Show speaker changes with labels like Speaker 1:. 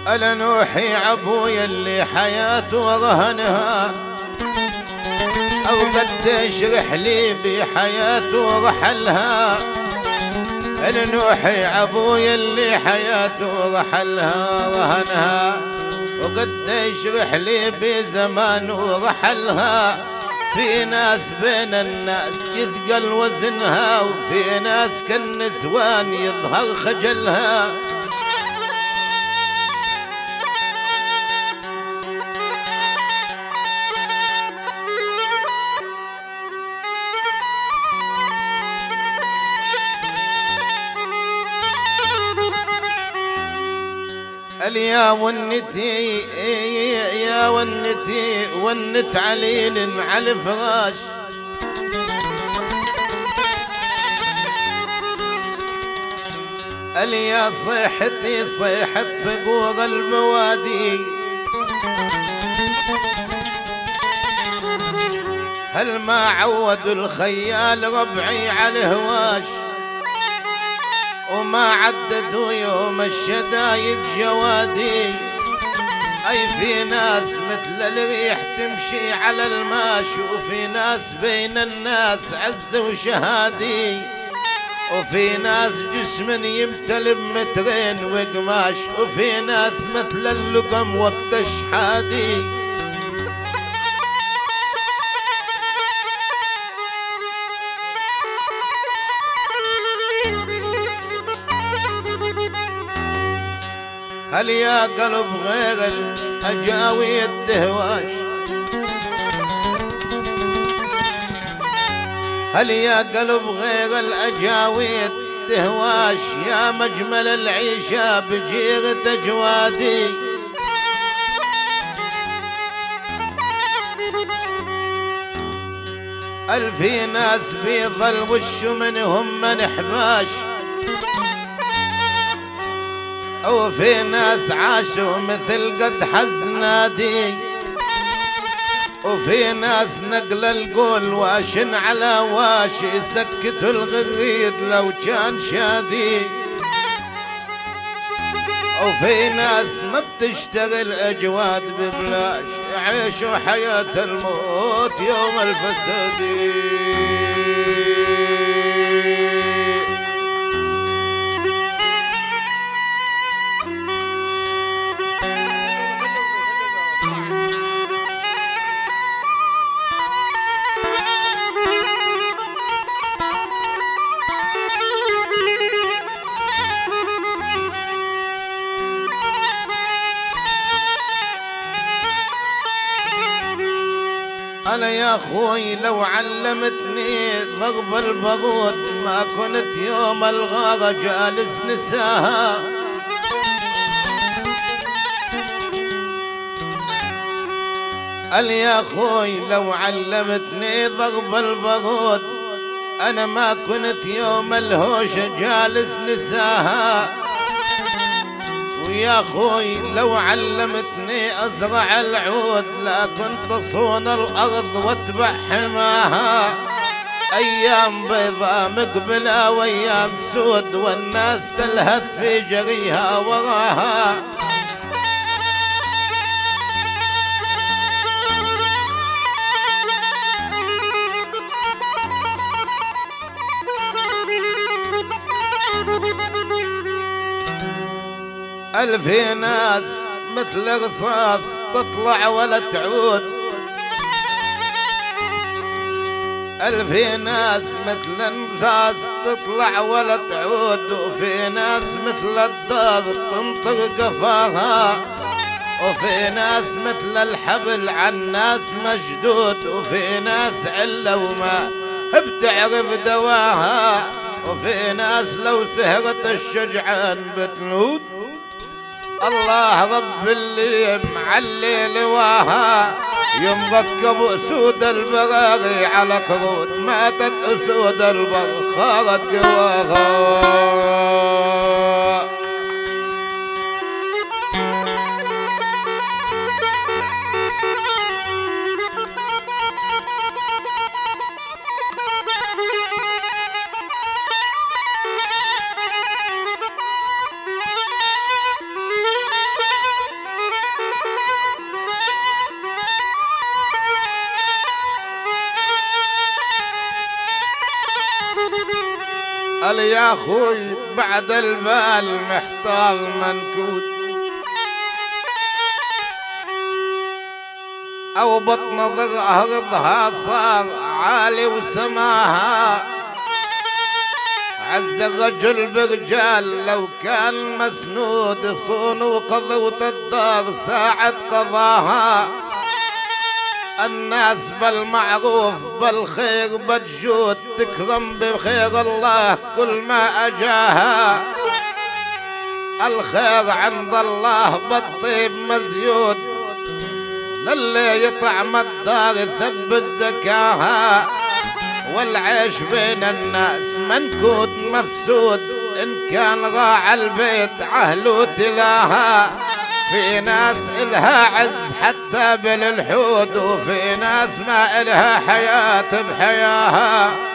Speaker 1: ألا نوحي عبويا اللي حياته رهنها، أو قديش رحلي بحياته رحلها. ألا نوحي عبويا اللي حياته رحلها رهنها، وقديش رحلي بزمانه رحلها. في ناس بين الناس يثقل وزنها، وفي ناس كالنسوان يظهر خجلها. اليا ونتي يا ونتي ونت عليل على الفراش، اليا صيحتي صيحة صقور البوادي. هل ما عودوا الخيال ربعي على الهواش، وما عددوا يوم الشدايد جوادي. أي في ناس مثل الريح تمشي على الماش، وفي ناس بين الناس عز وشهادي. وفي ناس جسم يمتلئ بمترين وقماش، وفي ناس مثل اللقم وقت الشحادي. هل يا قلب غير الأجاوي الدهواش، هل يا قلب غير الأجاوي الدهواش. يا مجمل العيشة بجيرة أجوادي. ألفي ناس بيظل وش منهم منحباش، وفي ناس عاشوا مثل قد حزنادي. وفي ناس نقل القول واشن على واش، يسكتوا الغريد لو كان شادي. وفي ناس ما بتشتغل أجواد ببلاش، يعيشوا حياة الموت يوم الفساد. أنا يا أخوي لو علمتني ضرب البارود، ما كنت يوم الغارة جالس نساها. قال يا أخوي لو علمتني ضرب البارود، أنا ما كنت يوم الهوشة جالس نساها. ويا أخوي لو علمتني أزرع العود، لا كنت أصون الأرض واتبع حماها. أيام بيضاء مقبلة وأيام سود، والناس تلهث في جريها وراها. ألف ناس مثل رصاص تطلع ولا تعود، ألف ناس مثل الرصاص تطلع ولا تعود. وفي ناس مثل الدار تنطر قفاها، وفي ناس مثل الحبل عن ناس مشدود. وفي ناس علة وما بتعرف دواها، وفي ناس لو سهرت الشجعان بتنود. الله رب اللي معلي لواها، يوم ركبوا اسود البراري على كرود، ماتت اسود البر خارت قواها. قال يا اخوي بعد البال محتار منكود، او بطن ضغطها صار عالي وسماها، عز الرجل برجال لو كان مسنود يصون وقضوة الدار ساعة قضاها. الناس بالمعروف بالخير بتجود، تكرم بخير الله كل ما أجاها. الخير عند الله بالطيب مزيود، للي يطعم الدار يثبت زكاها. والعيش بين الناس منكود مفسود، إن كان راعى البيت عهله تلاها. في ناس إلها عز حتى بالحود، وفي ناس ما إلها حياة بحياها.